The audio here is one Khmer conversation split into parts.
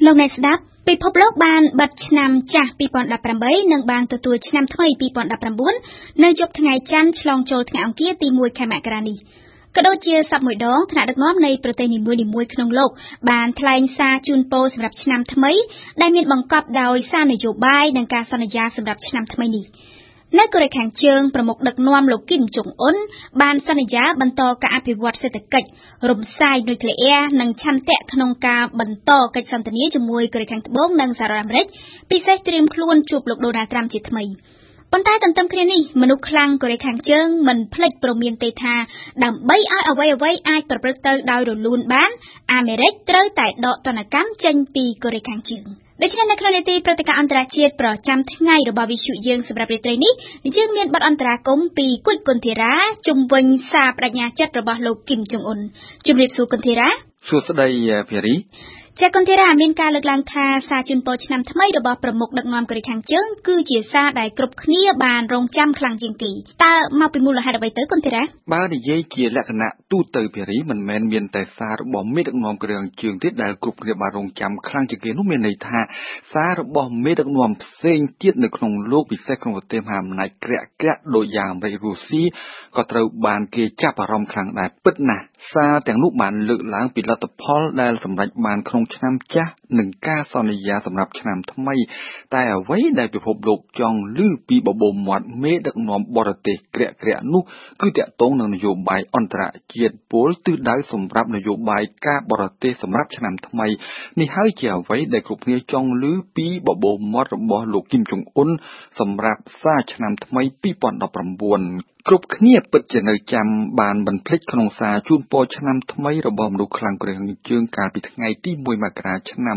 លោកអ្នកស្ដាប់ពិភពលោកបានបិទឆ្នាំចាស់2018និងបានទទួលឆ្នាំថ្មី2019នៅយប់ថ្ងៃច័ន្ទឆ្លងចូលថ្ងៃអង្គារទី1ខែមករានេះក៏ដូចជាសប្តាហ៍មួយដងថ្នាក់ដឹកនាំនៃប្រទេសនីមួយៗក្នុងលោកបានថ្លែងសារជូនពរសម្រាប់ឆ្នាំថ្មីដែលមានបង្កប់ដោយសារនយោបាយនិងការសន្យាសម្រាប់ឆ្នាំថ្មីនេះនៅកូរ៉េខាងជើងប្រមុខដឹកនាំលោកគីមចុងអ៊ុនបានសន្យាបន្តការអភិវឌ្ឍសេដ្ឋកិច្ចរំសាយនុយក្លេអ៊ែរនិងឆន្ទៈក្នុងការបន្តកិច្ចសន្ទនាជាមួយកូរ៉េខាងត្បូងនិងសហរដ្ឋអាមេរិកពិសេសត្រៀមខ្លួនជួបលោកដូណាល់ត្រាំជាថ្មីប៉ុន្តែទន្ទឹមគ្នានេះមនុស្សខ្លាំងកូរ៉េខាងជើងមិនភ្លេចព្រមានទេថាដើម្បីឲ្យអ្វីៗអាចប្រព្រឹត្តទៅដោយរលូនបានអាមេរិកត្រូវតែដកទណ្ឌកម្មចេញពីកូរ៉េខាងជើងដូច្នេះនៅក្នុងនីតិព្រឹត្តិការណ៍អន្តរជាតិប្រចាំថ្ងៃរបស់វិទ្យុយើងសម្រាប់រាត្រីនេះយើងមានបទអន្តរាគមន៍ពីគុជគុនធីរ៉ាជុំវិញសារបដិញ្ញាចិត្តរបស់លោកគីមចុងអ៊ុនជំរាបសួរគុនធីរ៉ាសួស្តីភារីចាគុនធីរ៉ាមានការលើកឡើងថាសារជូនពរឆ្នាំថ្មីរបស់ប្រមុខដឹកនាំកូរ៉េខាងជើងគឺជាសារដែលគ្រប់គ្នាបានរងចាំខ្លាំងជាងគេតើមកពីមូលហេតុអ្វីទៅគុនធីរ៉ាបើនិយាយជាលក្ខណៈទូទៅភារីមិនមែនមានតែសាររបស់មេដឹកនាំកូរ៉េខាងជើងទេដែលគ្រប់គ្នាបានរងចាំខ្លាំងជាងគេនោះមានន័យថាសាររបស់មេដឹកនាំផ្សេងទៀតនៅក្នុងលោកពិសេសក្នុងប្រទេសមហាអំណាចក្រាក់ដូចយ៉ាងអាមេរិករុស្ស៊ីក៏ត្រូវបានគេចាប់អារម្មណ៍ខ្លាំងដែរពិតណាស់សារទាំងនោះបានលើកឡើងពីលទ្ធផលដែលសម្រេចបានក្នុងឆ្នាំចាស់និងការសន្យាសម្រាប់ឆ្នាំថ្មីតែអ្វីដែលពិភពលោកចង់ឮពីបបោមាត់មេដឹកនាំបរទេសក្រាក់នោះគឺតាក់ទងនឹងនយោបាយអន្តរជាតិពលទិសដៅសម្រាប់នយោបាយការបរទេសសម្រាប់ឆ្នាំថ្មីនេះហើយជាអ្វីដែលគ្រប់គ្នាចង់ឮពីបបោមាត់របស់លោកគីមចុងអ៊ុនសម្រាប់សារឆ្នាំថ្មី2019គ្រប់គ្នាពិតជានៅចាំបានមិនភ្លេចក្នុងសារជូនពរឆ្នាំថ្មីរបស់មនុស្សខ្លាំងកូរ៉េខាងជើងកាលពីថ្ងៃទី1មករាឆ្នាំ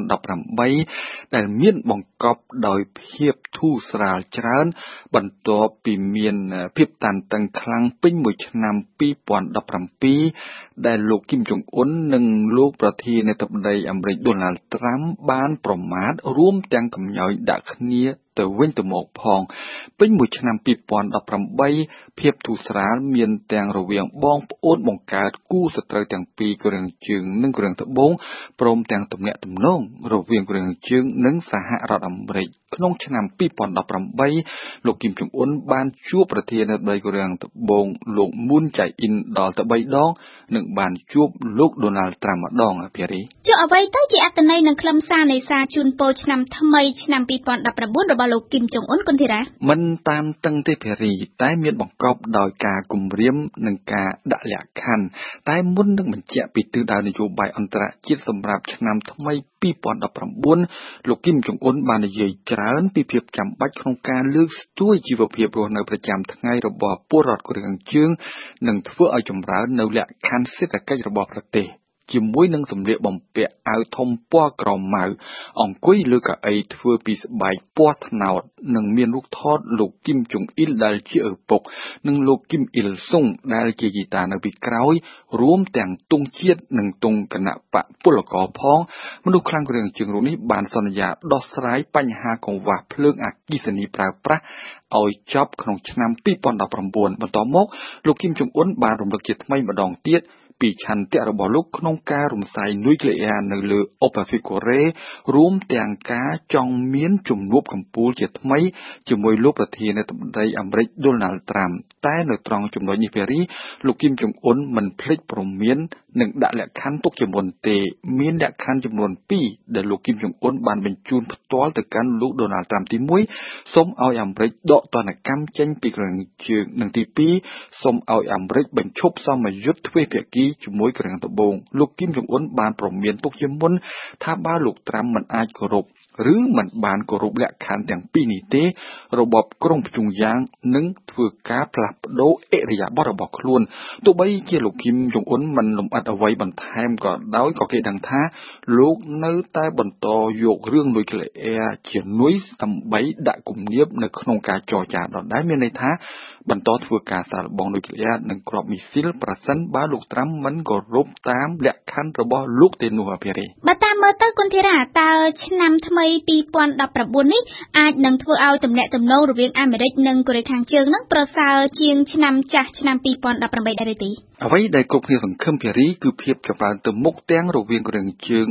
2018ដែលមានបង្កប់ដោយភាពធូរស្រាលច្រើនបន្ទាប់ពីមានភាពតានតឹងខ្លាំងពេញមួយឆ្នាំ2017ដែលលោកគីមចុងអ៊ុននិងលោកប្រធានាធិបតីអាមេរិកដូណាល់ត្រាំបានប្រមាថរួមទាំងកំញើយដាក់គ្នាទៅវិញទៅមកផងពេញមួយឆ្នាំ2018ភាពធូរស្រាលមានទាំងរវាងបងប្អូនបង្កើតគូសត្រូវទាំងពីរកូរ៉េខាងជើងនិងកូរ៉េខាងត្បូងព្រមទាំងទំនាក់ទំនងរវាងកូរ៉េខាងជើងនិងសហរដ្ឋអាមេរិកក្នុងឆ្នាំ2018លោកគីមចុងអ៊ុនបានជួបប្រធានាធិបតីកូរ៉េខាងត្បូងលោកមូនចៃអ៊ីនដល់ទៅ3ដងនិងបានជួបលោកដូណាល់ត្រាំម្ដងភារីចុះអ្វីទៅជាអត្ថន័យនិងខ្លឹមសារនៃសារជូនពរឆ្នាំថ្មីឆ្នាំ2019របស់លោកគីមចុងអ៊ុនគុនធីរ៉ាមិនតាមតឹងទេភារីតែមានបង្កប់ដោយការគំរាមនិងការដាក់លក្ខខណ្ឌតែមុននឹងបញ្ជាក់ពីទិសដៅនយោបាយអន្តរជាតិសម្រាប់ឆ្នាំថ្មី2019លោកគីមចុងអ៊ុនបាននិយាយច្រើនពីភាពចាំបាច់ក្នុងការលើកស្ទួយជីវភាពរស់នៅប្រចាំថ្ងៃរបស់ពលរដ្ឋកូរ៉េខាងជើងនិងធ្វើឲ្យចម្រើននៅលក្ខខណ្ឌសេដ្ឋកិច្ចរបស់ប្រទេសជាមួយនឹងសម្លៀកបំពាក់អាវធំពណ៌ក្រម៉ៅអង្គុយលើកៅអីធ្វើពីស្បែកពណ៌ត្នោតនិងមានរូបថតលោកគីមចុងអ៊ីលដែលជាឪពុកនិងលោកគីមអ៊ីលស៊ុងដែលជាយីតានៅពីក្រោយរួមទាំងទង់ជាតិនិងទង់គណៈបកពលករផងមនុស្សខ្លាំងកូរ៉េខាងជើងរូបនេះបានសន្យាដោះស្រាយបញ្ហាកង្វះភ្លើងអគ្គិសនីប្រើប្រាស់ឲ្យចប់ក្នុងឆ្នាំ2019បន្តមកលោកគីមចុងអ៊ុនបានរំលឹកជាថ្មីម្ដងទៀតពីឆន្ទៈរបស់លោកក្នុងការរំសាយនុយក្លេអ៊ែរនៅលើឧបទ្វីបកូរ៉េរួមទាំងការចង់មានជំនួបកម្ពុជាជាថ្មីជាមួយលោកប្រធានាធិបតីអាមេរិកដូណាល់ត្រាំតែនៅត្រង់ចំណុចនេះភារីលោកគីមចុងអ៊ុនមិនភ្លេចព្រមាននិងដាក់លក្ខខណ្ឌទុកជាមុនទេមានលក្ខខណ្ឌចំនួន2ដែលលោកគីមចុងអ៊ុនបានបញ្ជូនផ្ទាល់ទៅកាន់លោកដូណាល់ត្រាំទី1សូមឲ្យអាមេរិកដកទណ្ឌកម្មចេញពីកូរ៉េខាងជើងនិងទី2សូមឲ្យអាមេរិកបញ្ឈប់សមយុទ្ធទ្វេភាគីជាមួយកូរ៉េខាងត្បូងលោកគីមចុងអ៊ុនបានប្រមានទុកជាមុនថាបើលោកត្រាំមិនអាចគោរពឬមិនបានគោរពលក្ខខណ្ឌទាំងពីរនេះទេរបបក្រុងប្រជុំយ៉ាងនឹងធ្វើការផ្លាស់ប្ដូរអិរិយាបថរបស់ខ្លួនទោះបីជាលោកគីមចុងអ៊ុនមិនលំអិតអ្វីបន្ថែមក៏ដោយក៏គេដឹងថាលោកនៅតែបន្តយករឿងនុយក្លេអ៊ែរជានុយដើម្បីដាក់គំនាបនៅក្នុងការចរចាដដែលមានន័យថាបន្តធ្វើការសាកល្បងនុយក្លេអ៊ែរនិងគ្រាប់មីស៊ីលប្រសិនបើលោកត្រាំមិនគោរពតាមលក្ខខណ្ឌរបស់លោកទេនោះភារីបើតាមមើលទៅគុនធីរ៉ាតើឆ្នាំថ្មី2019នេះអាចនឹងធ្វើឲ្យទំនាក់ទំនងរវាងអាមេរិកនិងកូរ៉េខាងជើងនឹងប្រសើរជាងឆ្នាំចាស់ឆ្នាំ2018ដែរទេអ្វីដែលគ្រប់គ្នាសង្ឃឹមភារីគឺភាពចម្រើនទៅមុខទាំងរវាងកូរ៉េខាងជើង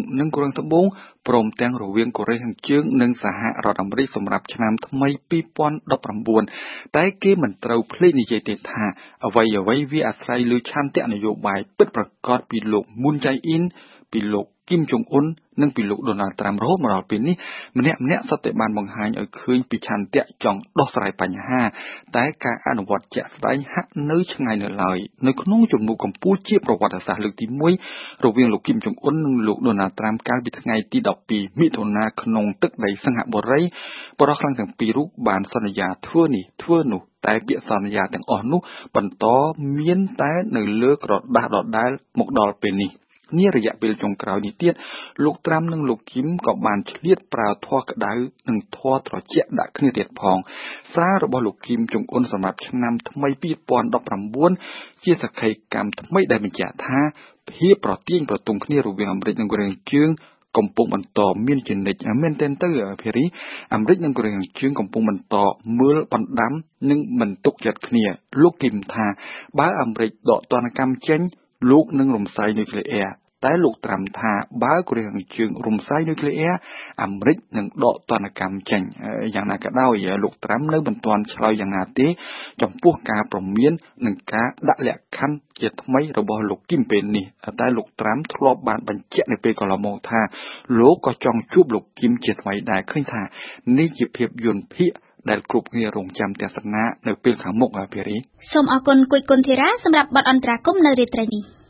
និងកូរ៉េត្បូងព្រមទាំងរវាងកូរ៉េខាងជើងនិងសហរដ្ឋអាមេរិកសម្រាប់ឆ្នាំថ្មី2019តែគេមិនត្រូវភ្លេចនិយាយទេថាអ្វីវាអាស្រ័យលើឆន្ទៈនយោបាយពិតប្រាកដពីលោកមុនចៃអ៊ីនពីលោកគីមចុងអ៊ុននិងពីលោកដូណាល់ត្រាំរហូតមកដល់ពេលនេះម្នាក់សុទ្ធតែបានបង្ហាញឲ្យឃើញពីឆន្ទៈចង់ដោះស្រាយបញ្ហាតែការអនុវត្តជាក់ស្ដែងហាក់នៅឆ្ងាយនៅឡើយនៅក្នុងជំនួបកម្ពុជាប្រវត្តិសាស្ត្រលើកទី1រវាងលោកគីមចុងអ៊ុននិងលោកដូណាល់ត្រាំកាលពីថ្ងៃទី12មិថុនាក្នុងទឹកដីសិង្ហបុរីបរិះខ្លាំងទាំងពីររូបបានសន្យាធ្វើនេះធ្វើនោះតែពាក្យសន្យាទាំងអស់នោះបន្តមានតែនៅលើក្រដាស់ដដែលមកដល់ពេលនេះនារយៈពេលចុងក្រោយនេះទៀតលោកត្រាំនិងលោកគីមក៏បានឆ្លៀតប្រើធម៌ក្តៅនិងធម៌ត្រជាក់ដាក់គ្នាទៀតផងសាររបស់លោកគីមចុងអ៊ុនសម្រាប់ឆ្នាំថ្មី2019ជាសក្ខីកម្មថ្មីដែលបញ្ជាក់ថាភាពប្រទៀងប្រទង់គ្នារវាងអាមេរិកនិងកូរ៉េខាងជើងកំពុងបន្តមានជានិច្ចមែនទែនទៅភារីអាមេរិកនិងកូរ៉េខាងជើងកំពុងបន្តមើលបណ្ដាំនិងមិនទុកចិត្តគ្នាលោកគីមថាបើអាមេរិកដកទណ្ឌកម្មចេញលោកនឹងរំសាយនុយក្លេអ៊ែរតែលោកត្រាំថាបើកូរ៉េខាងជើងរំសាយនុយក្លេអ៊ែរអាមេរិកនឹងដកទណ្ឌកម្មចេញយ៉ាងណាក៏ដោយលោកត្រាំនៅមិនទាន់ឆ្លើយយ៉ាងណាទេចំពោះការព្រមាននិងការដាក់លក្ខខណ្ឌជាថ្មីរបស់លោកគីមពេលនេះតែលោកត្រាំធ្លាប់បានបញ្ជាក់នៅពេលកន្លងមកថាលោកក៏ចង់ជួបលោកគីមជាថ្មីដែរឃើញថានេះជាភាពយន្តភាគដែលគ្រប់គ្នារងចាំទស្សនានៅពេលខាងមុខភារីសូមអរគុណគុយគុណធីរ៉ាសម្រាប់បទអន្តរាគមន៍នៅរាត្រីនេះ